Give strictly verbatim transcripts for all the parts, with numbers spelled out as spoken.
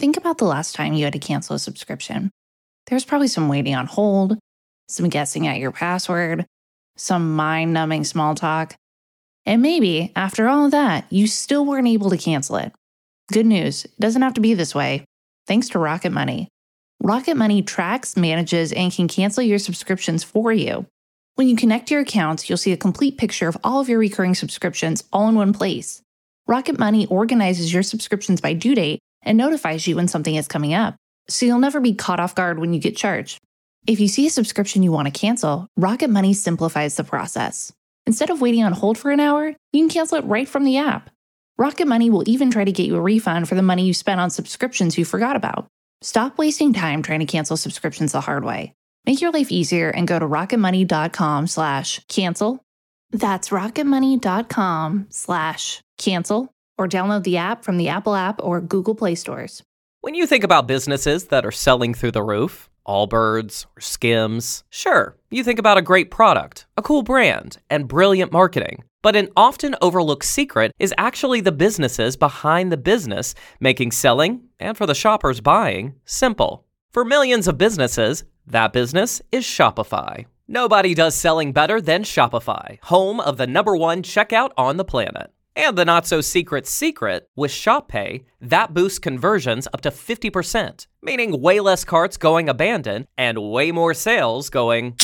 Think about the last time you had to cancel a subscription. There's probably some waiting on hold, some guessing at your password, some mind-numbing small talk. And maybe, after all of that, you still weren't able to cancel it. Good news, it doesn't have to be this way. Thanks to Rocket Money. Rocket Money tracks, manages, and can cancel your subscriptions for you. When you connect your accounts, you'll see a complete picture of all of your recurring subscriptions all in one place. Rocket Money organizes your subscriptions by due date and notifies you when something is coming up, so you'll never be caught off guard when you get charged. If you see a subscription you want to cancel, Rocket Money simplifies the process. Instead of waiting on hold for an hour, you can cancel it right from the app. Rocket Money will even try to get you a refund for the money you spent on subscriptions you forgot about. Stop wasting time trying to cancel subscriptions the hard way. Make your life easier and go to rocketmoney.com slash cancel. That's rocketmoney.com slash cancel, or download the app from the Apple app or Google Play stores. When you think about businesses that are selling through the roof, Allbirds or Skims, sure, you think about a great product, a cool brand, and brilliant marketing. But an often overlooked secret is actually the businesses behind the business making selling, and for the shoppers buying, simple. For millions of businesses, that business is Shopify. Nobody does selling better than Shopify, home of the number one checkout on the planet. And the not-so-secret secret, with Shop Pay, that boosts conversions up to fifty percent, meaning way less carts going abandoned and way more sales going...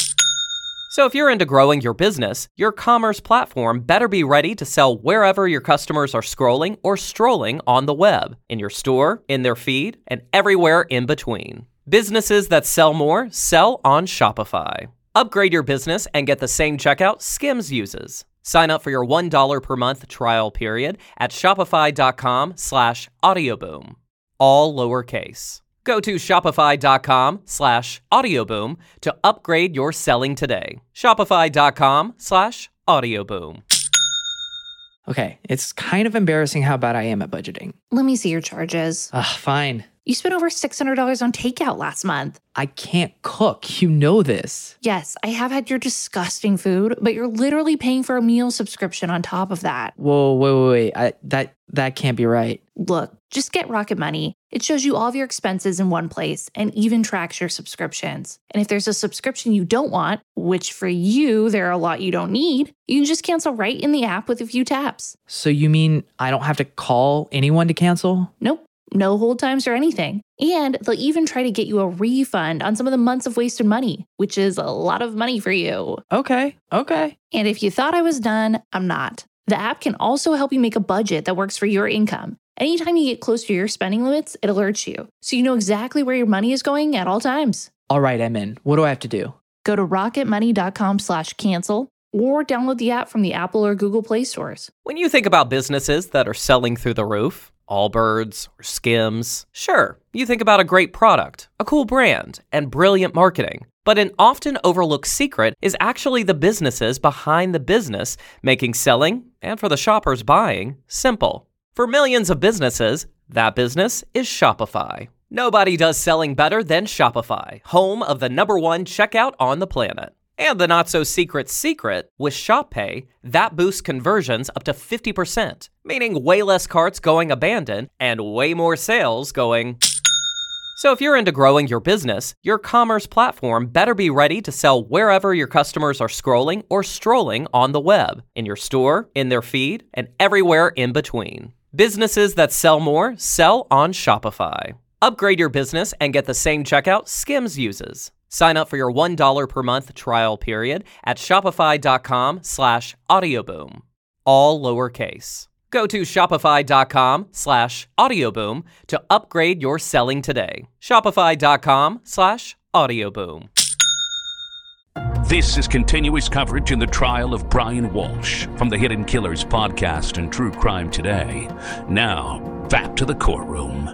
So if you're into growing your business, your commerce platform better be ready to sell wherever your customers are scrolling or strolling on the web, in your store, in their feed, and everywhere in between. Businesses that sell more sell on Shopify. Upgrade your business and get the same checkout Skims uses. Sign up for your one dollar per month trial period at shopify.com slash audioboom. All lowercase. Go to shopify.com slash audioboom to upgrade your selling today. Shopify.com slash audioboom. Okay, it's kind of embarrassing how bad I am at budgeting. Let me see your charges. Ugh, fine. You spent over six hundred dollars on takeout last month. I can't cook. You know this. Yes, I have had your disgusting food, but you're literally paying for a meal subscription on top of that. Whoa, wait, wait, wait. I, that, that can't be right. Look, just get Rocket Money. It shows you all of your expenses in one place and even tracks your subscriptions. And if there's a subscription you don't want, which for you, there are a lot you don't need, you can just cancel right in the app with a few taps. So you mean I don't have to call anyone to cancel? Nope. No hold times or anything. And they'll even try to get you a refund on some of the months of wasted money, which is a lot of money for you. Okay, okay. And if you thought I was done, I'm not. The app can also help you make a budget that works for your income. Anytime you get close to your spending limits, it alerts you, so you know exactly where your money is going at all times. All right, I'm in. What do I have to do? Go to rocketmoney.com slash cancel or download the app from the Apple or Google Play stores. When you think about businesses that are selling through the roof, Allbirds or Skims, sure, you think about a great product, a cool brand, and brilliant marketing. But an often overlooked secret is actually the businesses behind the business making selling, and for the shoppers buying, simple. For millions of businesses, that business is Shopify. Nobody does selling better than Shopify, home of the number one checkout on the planet. And the not-so-secret secret, with Shop Pay, that boosts conversions up to fifty percent, meaning way less carts going abandoned and way more sales going... So if you're into growing your business, your commerce platform better be ready to sell wherever your customers are scrolling or strolling on the web, in your store, in their feed, and everywhere in between. Businesses that sell more sell on Shopify. Upgrade your business and get the same checkout Skims uses. Sign up for your one dollar per month trial period at shopify.com slash audioboom. All lowercase. Go to shopify.com slash audioboom to upgrade your selling today. Shopify.com slash audioboom. This is continuous coverage in the trial of Brian Walsh from the Hidden Killers podcast and True Crime Today. Now, back to the courtroom.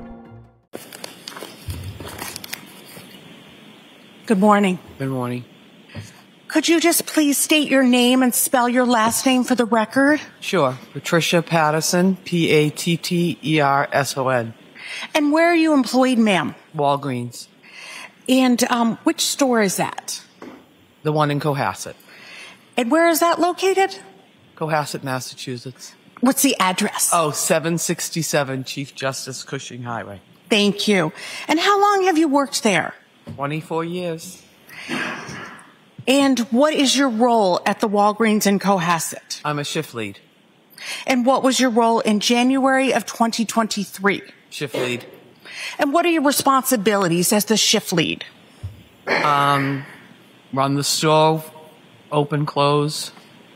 Good morning. Good morning. Could you just please state your name and spell your last name for the record? Sure. Patricia Patterson, P A T T E R S O N. And where are you employed, ma'am? Walgreens. And um, which store is that? The one in Cohasset. And where is that located? Cohasset, Massachusetts. What's the address? Oh, seven sixty-seven Chief Justice Cushing Highway. Thank you. And how long have you worked there? twenty-four years. And what is your role at the Walgreens in Cohasset? I'm a shift lead. And what was your role in January of twenty twenty-three? Shift lead. And what are your responsibilities as the shift lead? Um, run the store, open, close.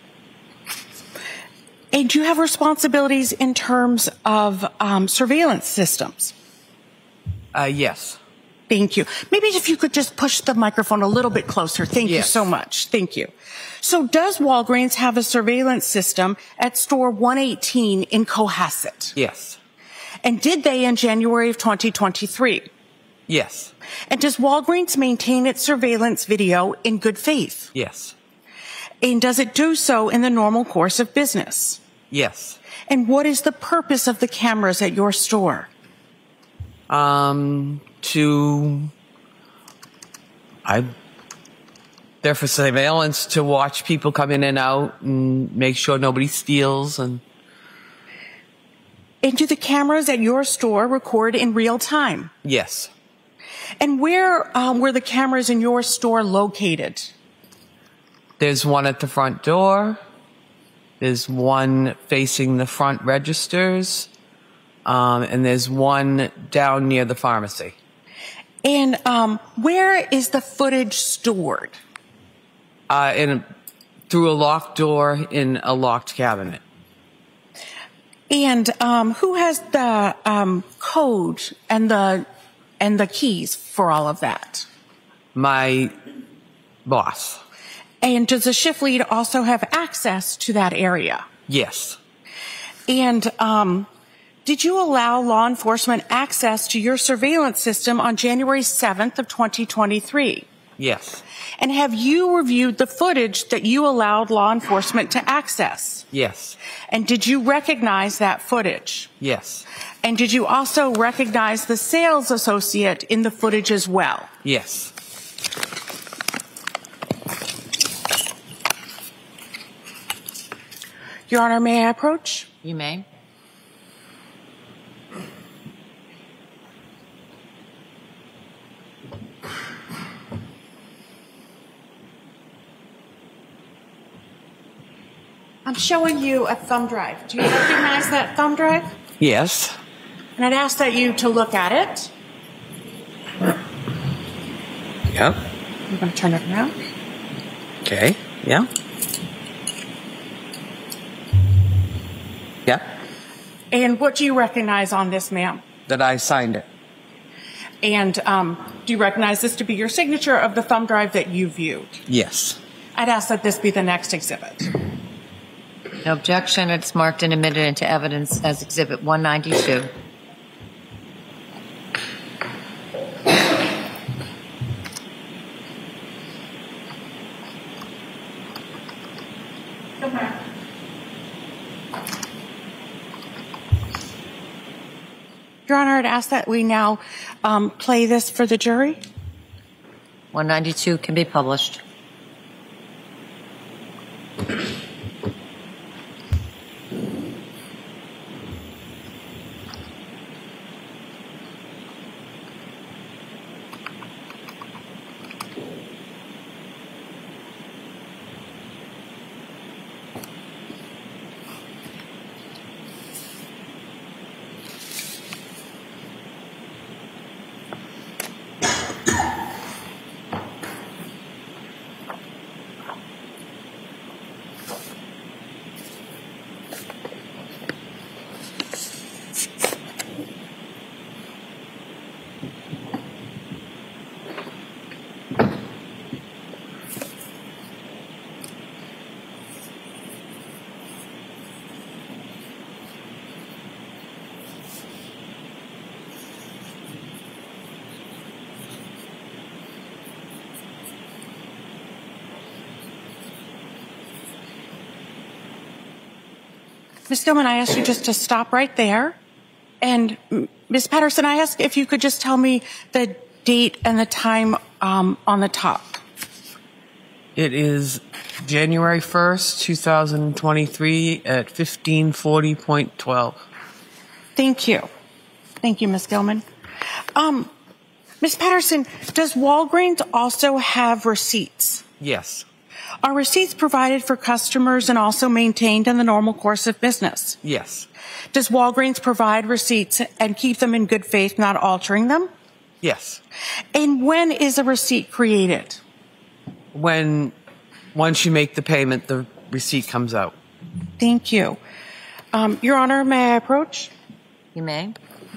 And do you have responsibilities in terms of um, surveillance systems? Uh, yes. Thank you. Maybe if you could just push the microphone a little bit closer. Thank you Yes. so much. Thank you. So does Walgreens have a surveillance system at store one eighteen in Cohasset? Yes. And did they in January of twenty twenty-three? Yes. And does Walgreens maintain its surveillance video in good faith? Yes. And does it do so in the normal course of business? Yes. And what is the purpose of the cameras at your store? Um, to, I, they're for surveillance to watch people come in and out and make sure nobody steals. And And do the cameras at your store record in real time? yes. And where um, were the cameras in your store located? There's one at the front door. There's one facing the front registers. Um, and there's one down near the pharmacy. And um, where is the footage stored? Uh, in a, through a locked door in a locked cabinet. And um, who has the um, code and the and the keys for all of that? My boss. And does the shift lead also have access to that area? Yes. And um, did you allow law enforcement access to your surveillance system on January seventh of twenty twenty-three? Yes. And have you reviewed the footage that you allowed law enforcement to access? Yes. And did you recognize that footage? Yes. And did you also recognize the sales associate in the footage as well? Yes. Your Honor, may I approach? You may. I'm showing you a thumb drive. Do you recognize that thumb drive? Yes. And I'd ask that you to look at it. Yep. I'm going to turn it around. Okay. Yeah. Yeah. And what do you recognize on this, ma'am? That I signed it. And um, do you recognize this to be your signature of the thumb drive that you viewed? Yes. I'd ask that this be the next exhibit. No objection. It's marked and admitted into evidence as Exhibit one ninety-two. Your Honor, I'd ask that we now um, play this for the jury. one ninety-two can be published. Miz Gilman, I asked you just to stop right there. And Miz Patterson, I asked if you could just tell me the date and the time um, on the top. It is January first, two thousand twenty-three at fifteen forty point twelve. Thank you. Thank you, Miz Gilman. Um, Miz Patterson, does Walgreens also have receipts? Yes. Are receipts provided for customers and also maintained in the normal course of business? Yes. Does Walgreens provide receipts and keep them in good faith, not altering them? Yes. And when is a receipt created? When, once you make the payment, the receipt comes out. Thank you. Um, Your Honor, may I approach? You may.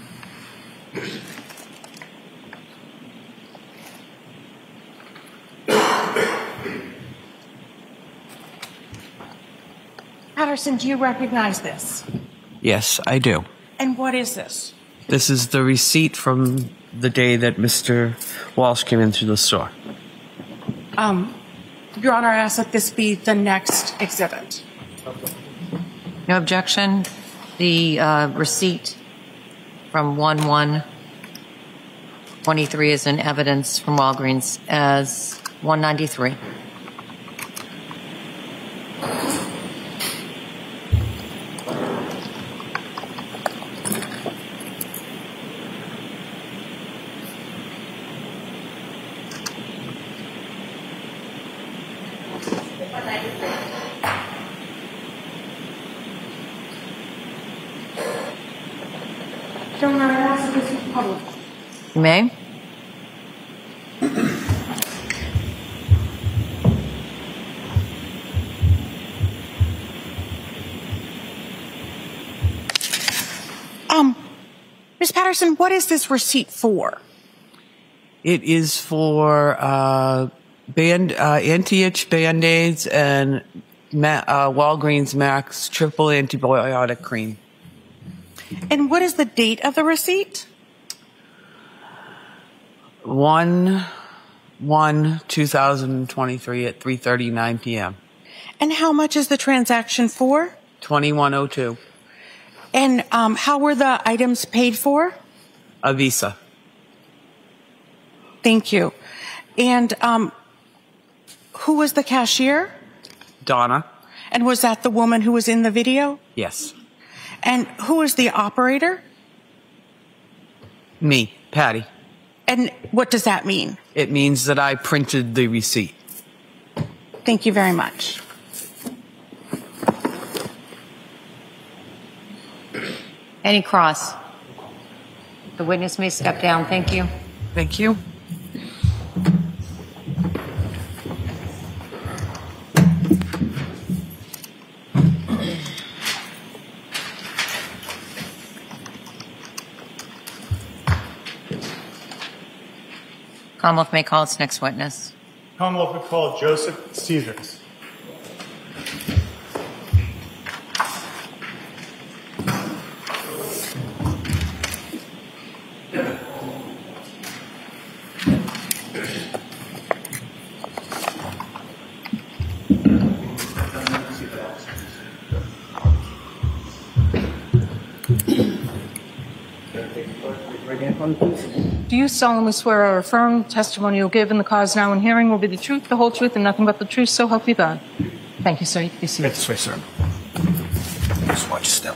Patterson, do you recognize this? Yes, I do. And what is this? This is the receipt from the day that Mister Walsh came into the store. Um, Your Honor, I ask that this be the next exhibit. No objection. The uh, receipt from one one twenty-three is in evidence from Walgreens as one ninety-three. Your Honor, I ask that this be public. You may. Um, Miz Patterson, what is this receipt for? It is for uh, band, uh, anti-itch Band-Aids and Ma- uh, Walgreens Max triple antibiotic cream. And what is the date of the receipt? one one two thousand twenty-three at three thirty-nine p.m. And how much is the transaction for? twenty-one oh two. And um, how were the items paid for? A Visa. Thank you. And um, who was the cashier? Donna. And was that the woman who was in the video? Yes. And who was the operator? Me, Patty. And what does that mean? It means that I printed the receipt. Thank you very much. Any cross? The witness may step down. Thank you. Thank you. Commonwealth may call its next witness. Commonwealth will call Joseph Caesars. Do you solemnly swear or affirm testimony you'll give in the cause now in hearing will be the truth, the whole truth, and nothing but the truth, so help you God? Thank you, sir. You can see Right this way, sir. Just watch your step.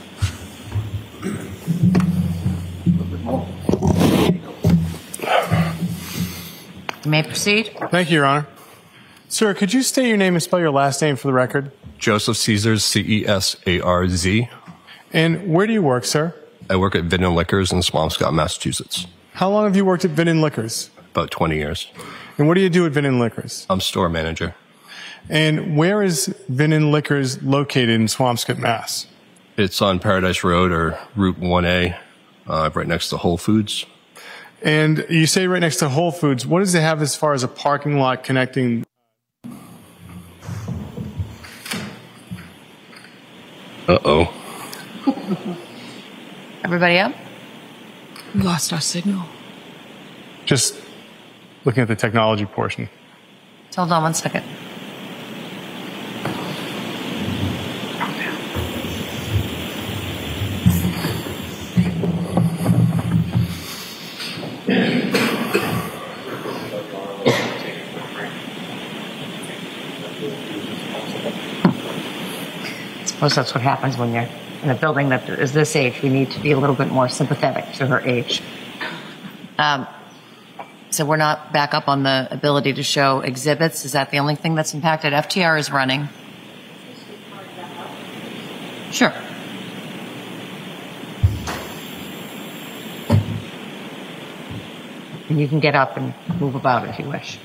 You may proceed. Thank you, Your Honor. Sir, could you state your name and spell your last name for the record? Joseph Caesars, C E S A R Z. And where do you work, sir? I work at Vin and Liquors in Swampscott, Massachusetts. How long have you worked at Vin and Liquors? About twenty years. And what do you do at Vin and Liquors? I'm store manager. And where is Vin and Liquors located in Swampscott, Mass? It's on Paradise Road or Route one A, uh, right next to Whole Foods. And you say right next to Whole Foods. What does it have as far as a parking lot connecting? Uh-oh. Everybody up? We lost our signal. Just looking at the technology portion. Hold on one second. I suppose that's what happens when you're in a building that is this age. We need to be a little bit more sympathetic to her age. Um, so we're not back up on the ability to show exhibits. Is that the only thing that's impacted? F T R is running. Sure. And you can get up and move about if you wish.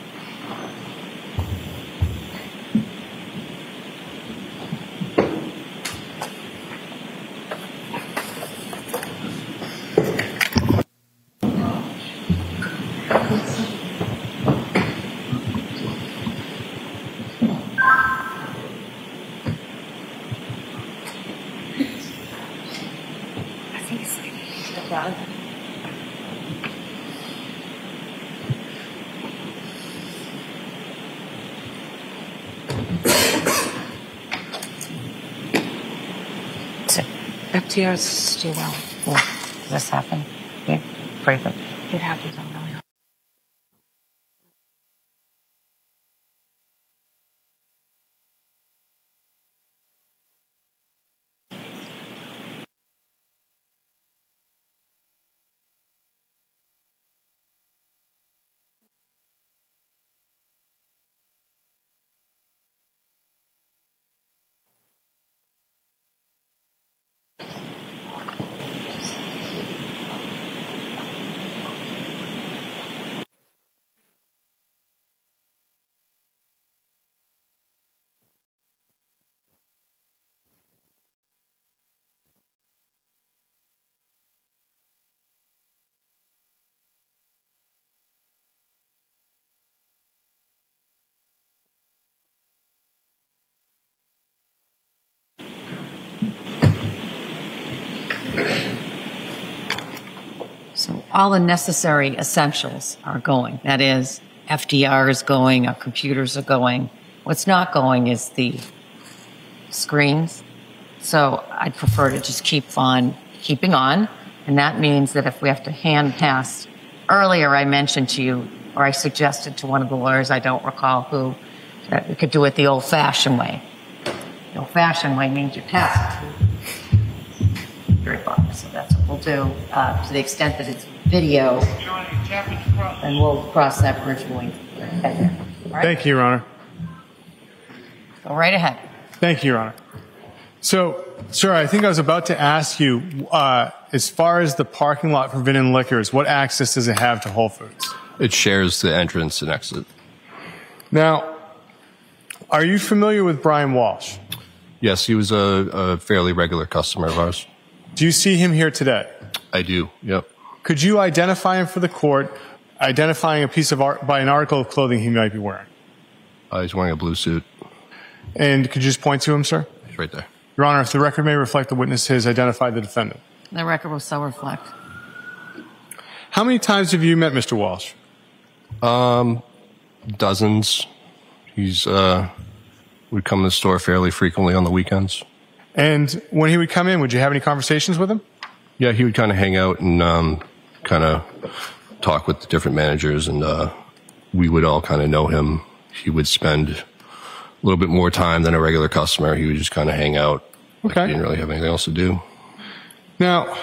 F T R's still well. Yeah. Does this happen? Yeah. Pray for it. It happens on really hard. So all the necessary essentials are going. That is, F D R is going, our computers are going. What's not going is the screens. So I'd prefer to just keep on keeping on. And that means that if we have to hand pass, earlier I mentioned to you, or I suggested to one of the lawyers, I don't recall who, that we could do it the old-fashioned way. The old-fashioned way means you pass it. Very far. So that's what we'll do. Uh, to the extent that it's video, and we'll cross that bridge when we get there. All right? Thank you, Your Honor. Go right ahead. Thank you, Your Honor. So, sir, I think I was about to ask you, uh, as far as the parking lot for Vin and Liquors, what access does it have to Whole Foods? It shares the entrance and exit. Now, are you familiar with Brian Walsh? Yes, he was a, a fairly regular customer of ours. Do you see him here today? I do, yep. Could you identify him for the court, identifying a piece of art by an article of clothing he might be wearing? Uh, he's wearing a blue suit. And could you just point to him, sir? He's right there. Your Honor, if the record may reflect, the witness has identified the defendant. The record will so reflect. How many times have you met Mister Walsh? Um, dozens. He's, uh, would come to the store fairly frequently on the weekends. And when he would come in, would you have any conversations with him? Yeah, he would kind of hang out and um, kind of talk with the different managers, and uh, we would all kind of know him. He would spend a little bit more time than a regular customer. He would just kind of hang out. Like Okay. He didn't really have anything else to do. Now,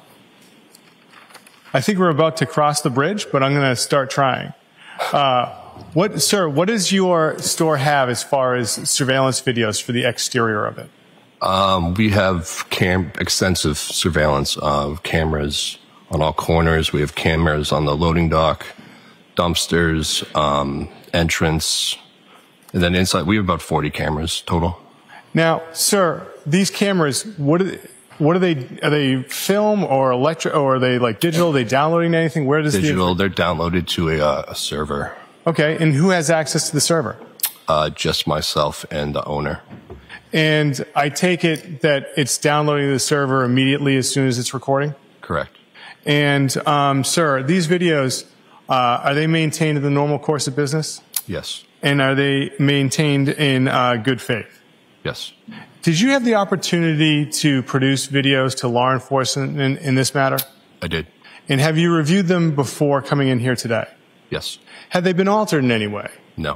I think we're about to cross the bridge, but I'm going to start trying. Uh, what, sir, what does your store have as far as surveillance videos for the exterior of it? Um, we have cam- extensive surveillance of cameras on all corners. We have cameras on the loading dock, dumpsters, um, entrance, and then inside. We have about forty cameras total. Now, sir, these cameras, what are they, what are they? Are they film or electric, or are they like digital? Are they downloading anything? Where does Digital. the They're downloaded to a, uh, a server. Okay, and who has access to the server? Uh, just myself and the owner. And I take it that it's downloading to the server immediately as soon as it's recording? Correct. And, um, sir, these videos, uh, are they maintained in the normal course of business? Yes. And are they maintained in uh, good faith? Yes. Did you have the opportunity to produce videos to law enforcement in, in this matter? I did. And have you reviewed them before coming in here today? Yes. Have they been altered in any way? No.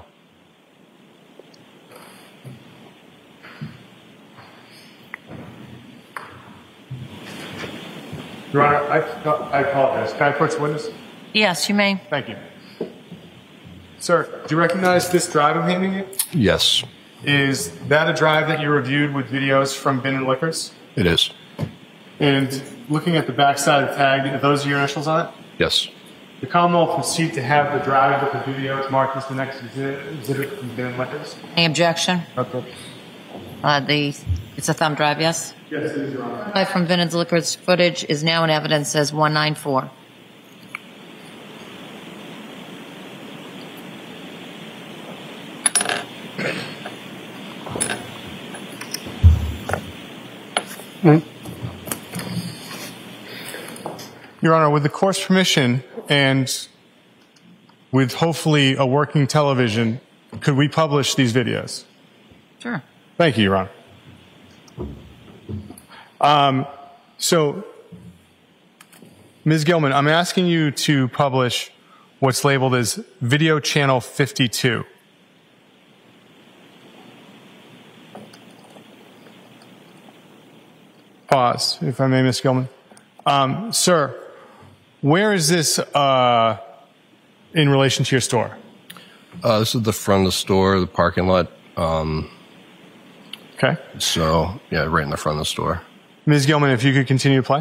Your Honor, I, I apologize. Can I approach the witness? Yes, you may. Thank you. Sir, do you recognize this drive I'm handing you? Yes, Is that a drive that you reviewed with videos from Bin and Liquors? it is. And looking at the back side of the tag, are those your initials on it? Yes. The Commonwealth will proceed to have the drive with the video marked as the next exhibit exhibit from Bin and Liquors. Any objection? Okay. Uh, the, it's a thumb drive, yes? Yes, it is, Your Honor. Drive from Vintage Liquors footage is now in evidence as one ninety-four. Your Honor, with the court's permission and with hopefully a working television, could we publish these videos? Sure. Thank you, Your Honor. Um, so, Miz Gilman, I'm asking you to publish what's labeled as Video Channel fifty-two. Pause, if I may, Miz Gilman. Um, sir, where is this uh, in relation to your store? Uh, this is the front of the store, the parking lot. Um, okay. So, yeah, right in the front of the store. Miz Gilman, if you could continue to play.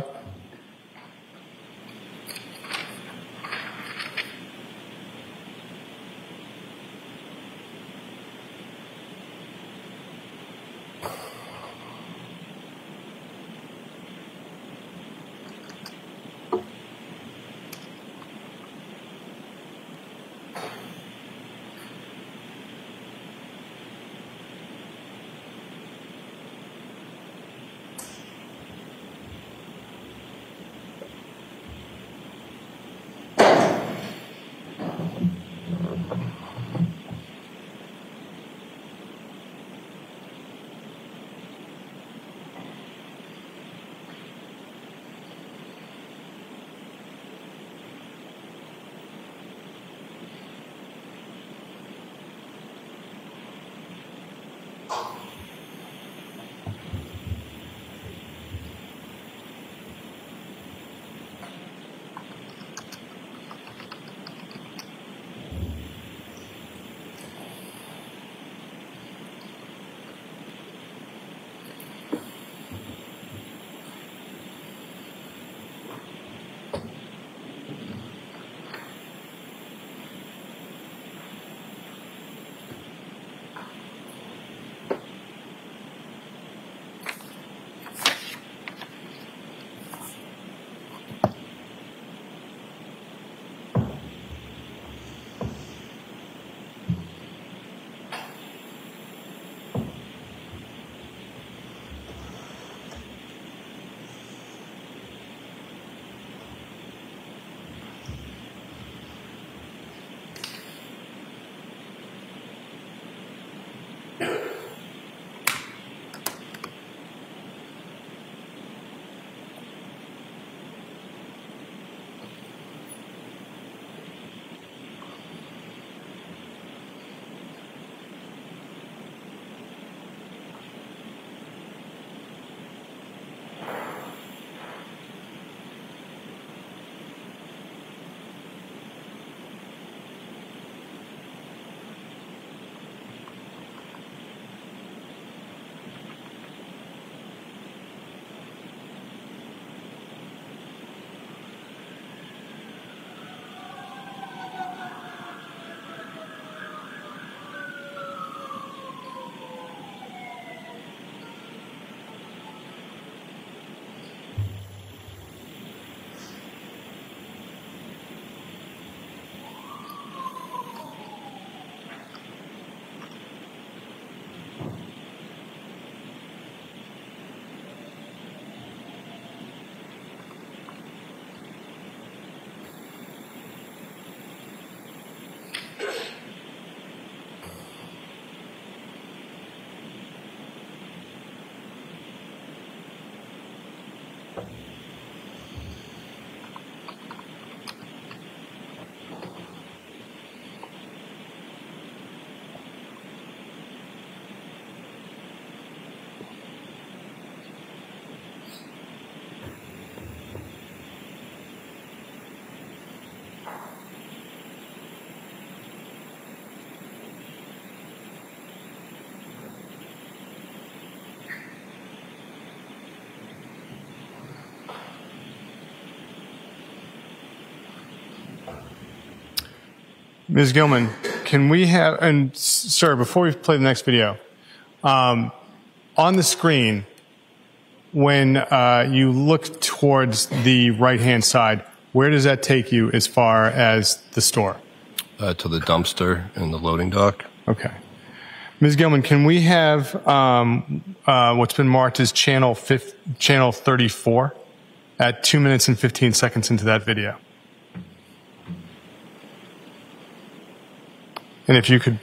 Miz Gilman, can we have, and s- sir, before we play the next video, um, on the screen, when uh, you look towards the right-hand side, where does that take you as far as the store? Uh, to the dumpster and the loading dock. Okay. Miz Gilman, can we have um, uh, what's been marked as channel fifth, channel thirty-four at two minutes and fifteen seconds into that video? And if you could.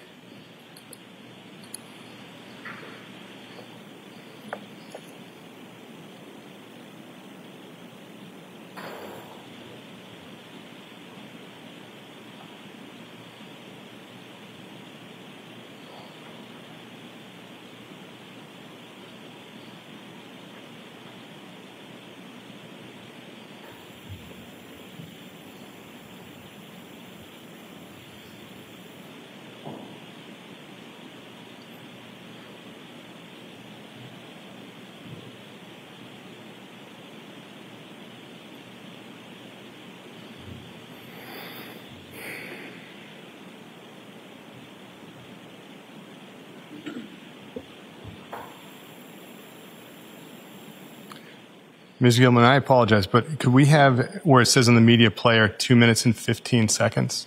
Miz Gilman, I apologize, but could we have where it says on the media player two minutes and fifteen seconds?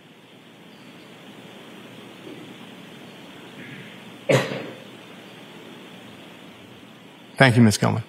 Thank you, Miz Gilman.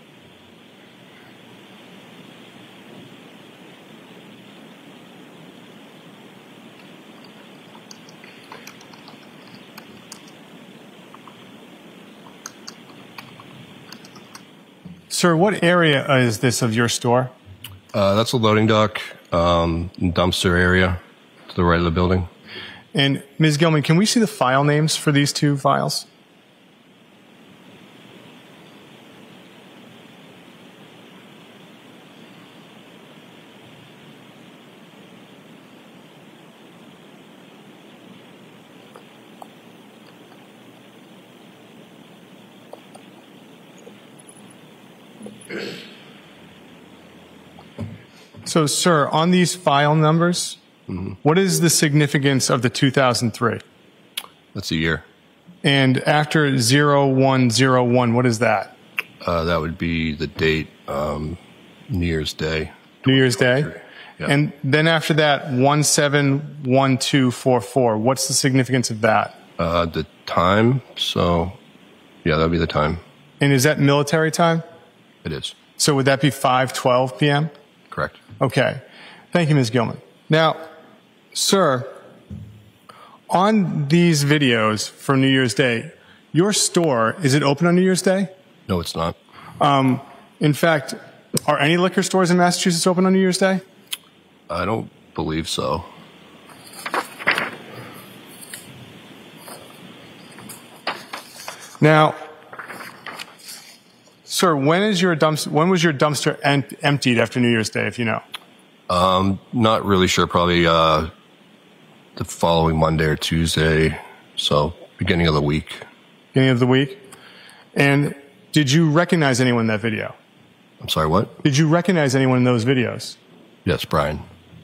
Sir, what area is this of your store? Uh, that's a loading dock, um, dumpster area to the right of the building. And Miz Gilman, can we see the file names for these two files? So, sir, on these file numbers, mm-hmm. what is the significance of the two thousand three? That's a year. And after zero one zero one, what is that? Uh, that would be the date, um, New Year's Day. New Year's Day? Yeah. And then after that, one seven one two four four, what's the significance of that? Uh, the time, so, yeah, that would be the time. And is that military time? It is. So would that be five twelve p.m.? Correct. Okay. Thank you, Miz Gilman. Now, sir, on these videos for New Year's Day, your store, is it open on New Year's Day? No, it's not. Um, in fact, are any liquor stores in Massachusetts open on New Year's Day? I don't believe so. Now, sir, when is your dumpster, when was your dumpster em- emptied after New Year's Day, if you know? Um, not really sure. Probably uh, the following Monday or Tuesday. So beginning of the week. Beginning of the week. And did you recognize anyone in that video? I'm sorry, what? Did you recognize anyone in those videos? Yes, Brian.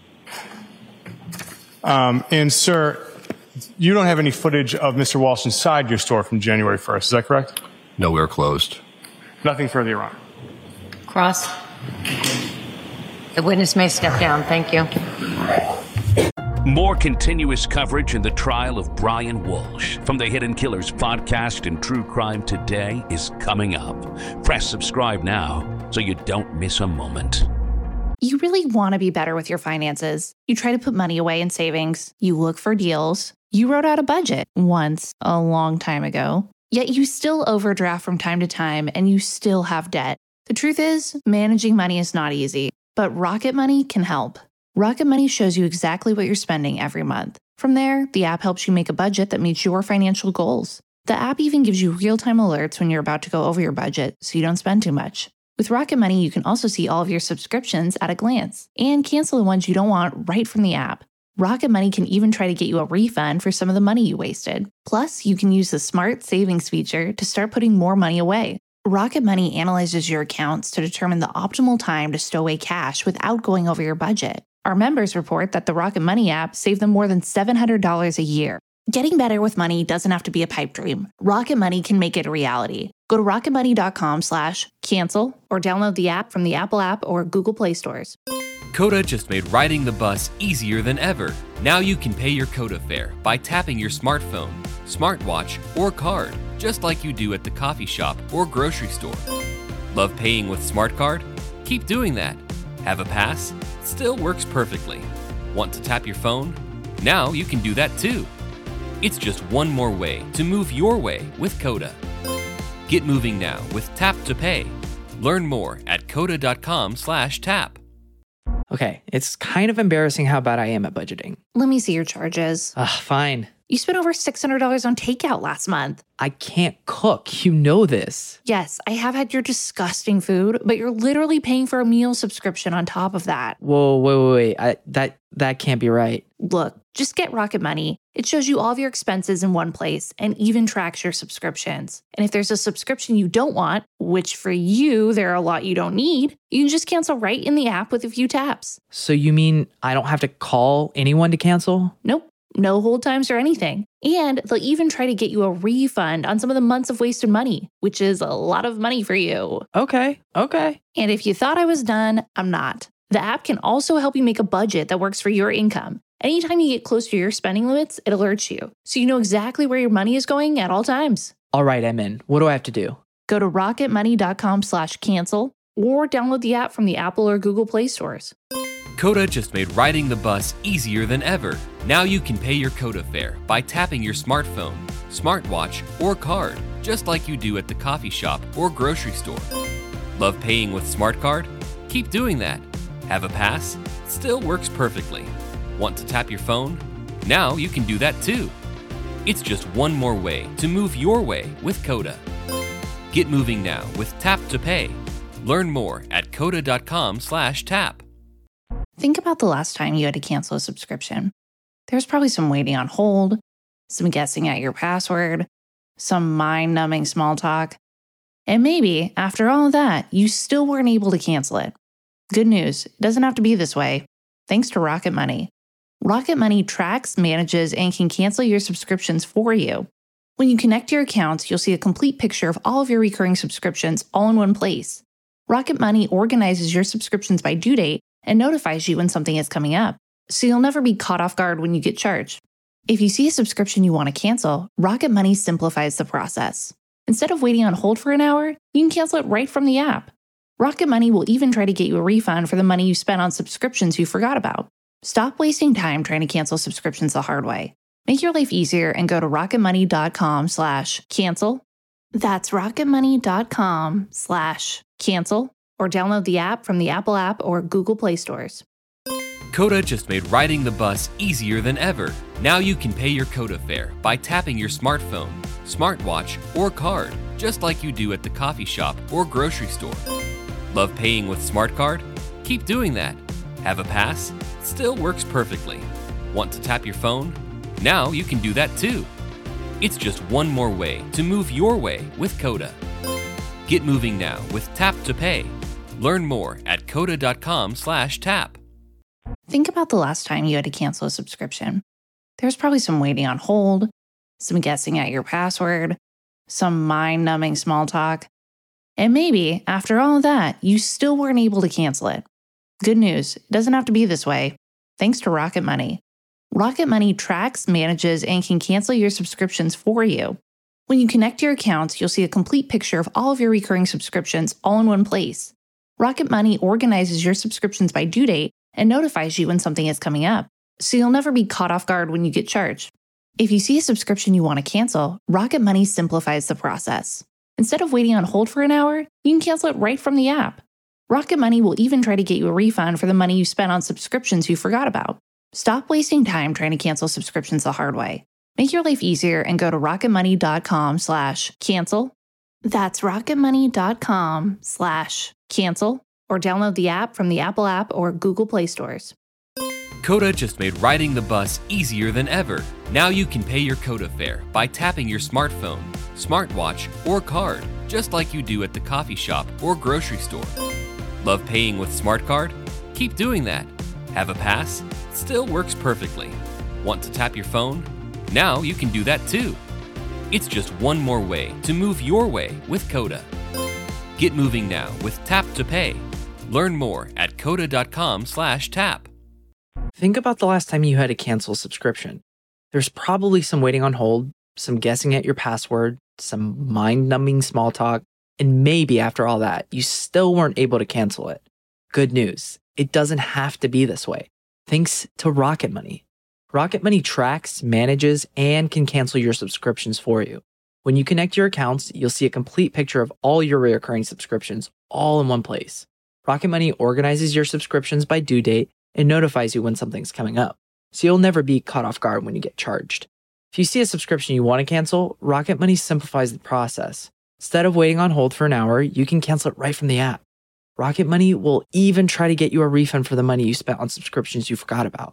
Um, and sir, you don't have any footage of Mister Walsh inside your store from January first. Is that correct? No, we are closed. Nothing further, Your Honor. Cross. The witness may step down. Thank you. More continuous coverage in the trial of Brian Walsh from the Hidden Killers podcast and True Crime Today is coming up. Press subscribe now so you don't miss a moment. You really want to be better with your finances. You try to put money away in savings. You look for deals. You wrote out a budget once a long time ago. Yet you still overdraft from time to time and you still have debt. The truth is, managing money is not easy, but Rocket Money can help. Rocket Money shows you exactly what you're spending every month. From there, the app helps you make a budget that meets your financial goals. The app even gives you real-time alerts when you're about to go over your budget so you don't spend too much. With Rocket Money, you can also see all of your subscriptions at a glance and cancel the ones you don't want right from the app. Rocket Money can even try to get you a refund for some of the money you wasted. Plus, you can use the Smart Savings feature to start putting more money away. Rocket Money analyzes your accounts to determine the optimal time to stow away cash without going over your budget. Our members report that the Rocket Money app saved them more than seven hundred dollars a year. Getting better with money doesn't have to be a pipe dream. Rocket Money can make it a reality. Go to rocketmoney.com slash cancel or download the app from the Apple app or Google Play stores. Coda just made riding the bus easier than ever. Now you can pay your Coda fare by tapping your smartphone, smartwatch, or card, just like you do at the coffee shop or grocery store. Love paying with Smart Card? Keep doing that. Have a pass? Still works perfectly. Want to tap your phone? Now you can do that too. It's just one more way to move your way with Coda. Get moving now with Tap to Pay. Learn more at coda.com slash tap. Okay, it's kind of embarrassing how bad I am at budgeting. Let me see your charges. Ugh, fine. You spent over six hundred dollars on takeout last month. I can't cook. You know this. Yes, I have had your disgusting food, but you're literally paying for a meal subscription on top of that. Whoa, wait, wait, wait. I, that, that can't be right. Look, just get Rocket Money. It shows you all of your expenses in one place and even tracks your subscriptions. And if there's a subscription you don't want, which for you, there are a lot you don't need, you can just cancel right in the app with a few taps. So you mean I don't have to call anyone to cancel? Nope. No hold times or anything. And they'll even try to get you a refund on some of the months of wasted money, which is a lot of money for you. Okay, okay. And if you thought I was done, I'm not. The app can also help you make a budget that works for your income. Anytime you get close to your spending limits, it alerts you, so you know exactly where your money is going at all times. All right, I'm in. What do I have to do? Go to rocketmoney.com slash cancel or download the app from the Apple or Google Play stores. Coda just made riding the bus easier than ever. Now you can pay your Coda fare by tapping your smartphone, smartwatch, or card, just like you do at the coffee shop or grocery store. Love paying with Smart Card? Keep doing that. Have a pass? Still works perfectly. Want to tap your phone? Now you can do that too. It's just one more way to move your way with Coda. Get moving now with Tap to Pay. Learn more at coda.com slash tap. Think about the last time you had to cancel a subscription. There's probably some waiting on hold, some guessing at your password, some mind-numbing small talk, and maybe, after all of that, you still weren't able to cancel it. Good news, it doesn't have to be this way, thanks to Rocket Money. Rocket Money tracks, manages, and can cancel your subscriptions for you. When you connect your accounts, you'll see a complete picture of all of your recurring subscriptions all in one place. Rocket Money organizes your subscriptions by due date and notifies you when something is coming up, so you'll never be caught off guard when you get charged. If you see a subscription you want to cancel, Rocket Money simplifies the process. Instead of waiting on hold for an hour, you can cancel it right from the app. Rocket Money will even try to get you a refund for the money you spent on subscriptions you forgot about. Stop wasting time trying to cancel subscriptions the hard way. Make your life easier and go to rocketmoney.com slash cancel. That's rocketmoney.com slash cancel or download the app from the Apple app or Google Play stores. Coda just made riding the bus easier than ever. Now you can pay your Coda fare by tapping your smartphone, smartwatch, or card, just like you do at the coffee shop or grocery store. Love paying with Smart Card? Keep doing that. Have a pass? Still works perfectly. Want to tap your phone? Now you can do that too. It's just one more way to move your way with Coda. Get moving now with Tap to Pay. Learn more at coda.com slash tap. Think about the last time you had to cancel a subscription. There's probably some waiting on hold, some guessing at your password, some mind-numbing small talk, and maybe, after all of that, you still weren't able to cancel it. Good news, it doesn't have to be this way, thanks to Rocket Money. Rocket Money tracks, manages, and can cancel your subscriptions for you. When you connect your accounts, you'll see a complete picture of all of your recurring subscriptions all in one place. Rocket Money organizes your subscriptions by due date and notifies you when something is coming up, so you'll never be caught off guard when you get charged. If you see a subscription you want to cancel, Rocket Money simplifies the process. Instead of waiting on hold for an hour, you can cancel it right from the app. Rocket Money will even try to get you a refund for the money you spent on subscriptions you forgot about. Stop wasting time trying to cancel subscriptions the hard way. Make your life easier and go to rocketmoney.com slash cancel. That's rocketmoney.com slash cancel or download the app from the Apple app or Google Play stores. Coda just made riding the bus easier than ever. Now you can pay your Coda fare by tapping your smartphone, smartwatch, or card, just like you do at the coffee shop or grocery store. Love paying with Smart Card? Keep doing that. Have a pass? It still works perfectly. Want to tap your phone? Now you can do that too. It's just one more way to move your way with Coda. Get moving now with Tap to Pay. Learn more at coda.com slash tap. Think about the last time you had to cancel a subscription. There's probably some waiting on hold, some guessing at your password, some mind-numbing small talk, and maybe after all that, you still weren't able to cancel it. Good news, it doesn't have to be this way. Thanks to Rocket Money. Rocket Money tracks, manages, and can cancel your subscriptions for you. When you connect your accounts, you'll see a complete picture of all your recurring subscriptions all in one place. Rocket Money organizes your subscriptions by due date and notifies you when something's coming up, so you'll never be caught off guard when you get charged. If you see a subscription you want to cancel, Rocket Money simplifies the process. Instead of waiting on hold for an hour, you can cancel it right from the app. Rocket Money will even try to get you a refund for the money you spent on subscriptions you forgot about.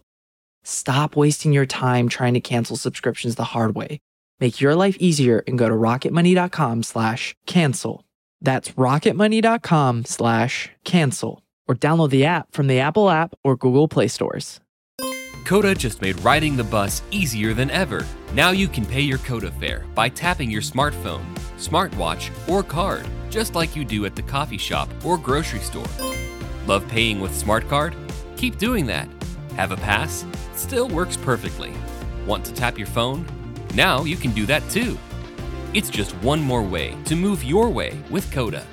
Stop wasting your time trying to cancel subscriptions the hard way. Make your life easier and go to rocketmoney.com slash cancel. That's rocketmoney.com slash cancel. Or download the app from the Apple app or Google Play stores. Coda just made riding the bus easier than ever. Now you can pay your Coda fare by tapping your smartphone, smartwatch, or card, just like you do at the coffee shop or grocery store. Love paying with Smart Card? Keep doing that. Have a pass? It still works perfectly. Want to tap your phone? Now you can do that too. It's just one more way to move your way with Coda.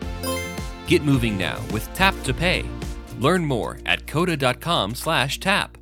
Get moving now with Tap to Pay. Learn more at coda.com slash tap.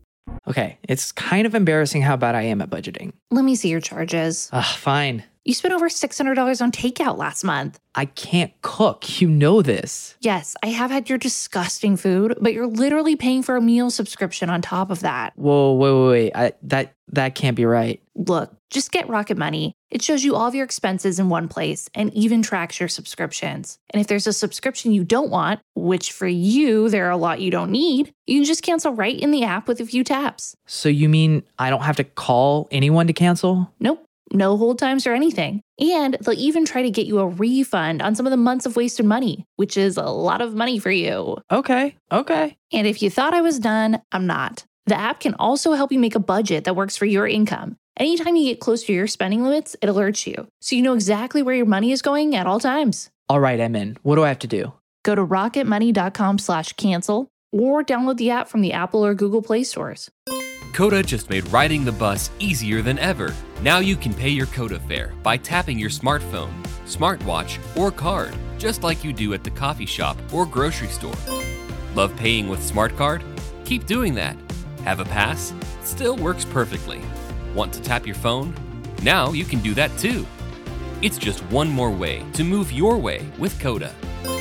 Okay, it's kind of embarrassing how bad I am at budgeting. Let me see your charges. Ugh, fine. You spent over six hundred dollars on takeout last month. I can't cook. You know this. Yes, I have had your disgusting food, but you're literally paying for a meal subscription on top of that. Whoa, wait, wait, wait. I, that, that can't be right. Look, just get Rocket Money. It shows you all of your expenses in one place and even tracks your subscriptions. And if there's a subscription you don't want, which for you, there are a lot you don't need, you can just cancel right in the app with a few taps. So you mean I don't have to call anyone to cancel? Nope. No hold times or anything. And they'll even try to get you a refund on some of the months of wasted money, which is a lot of money for you. Okay, okay. And if you thought I was done, I'm not. The app can also help you make a budget that works for your income. Anytime you get close to your spending limits, it alerts you, so you know exactly where your money is going at all times. All right, I'm in. What do I have to do? Go to rocketmoney.com slash cancel or download the app from the Apple or Google Play stores. Coda just made riding the bus easier than ever. Now you can pay your Coda fare by tapping your smartphone, smartwatch, or card, just like you do at the coffee shop or grocery store. Love paying with Smart Card? Keep doing that. Have a pass? It still works perfectly. Want to tap your phone? Now you can do that too. It's just one more way to move your way with Coda.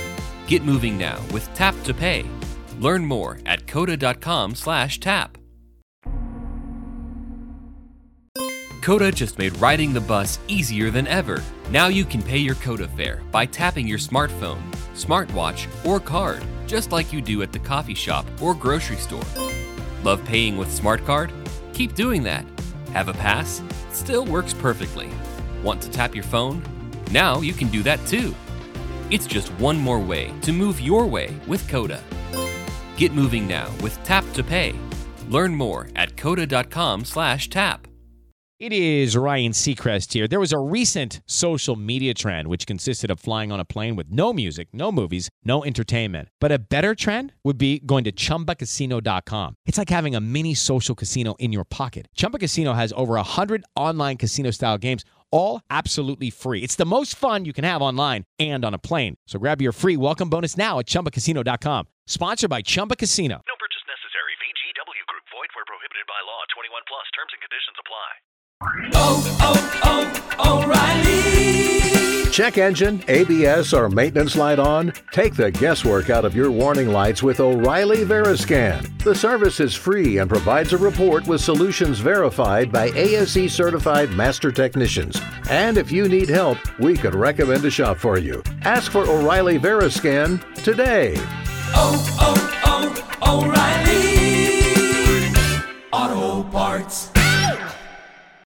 Get moving now with Tap to Pay. Learn more at coda.com slash tap. Coda just made riding the bus easier than ever. Now you can pay your Coda fare by tapping your smartphone, smartwatch, or card, just like you do at the coffee shop or grocery store. Love paying with Smart Card? Keep doing that. Have a pass? It still works perfectly. Want to tap your phone? Now you can do that too. It's just one more way to move your way with Coda. Get moving now with Tap to Pay. Learn more at coda.com slash tap. It is Ryan Seacrest here. There was a recent social media trend which consisted of flying on a plane with no music, no movies, no entertainment. But a better trend would be going to chumba casino dot com. It's like having a mini social casino in your pocket. Chumba Casino has over one hundred online casino-style games, all absolutely free. It's the most fun you can have online and on a plane. So grab your free welcome bonus now at chumba casino dot com. Sponsored by Chumba Casino. No purchase necessary. V G W Group. Void where prohibited by law. twenty-one plus. Terms and conditions apply. Oh, oh, oh, O'Reilly. Check engine, A B S, or maintenance light on? Take the guesswork out of your warning lights with O'Reilly Veriscan. The service is free and provides a report with solutions verified by A S E certified master technicians. And if you need help, we could recommend a shop for you. Ask for O'Reilly Veriscan today. Oh, oh,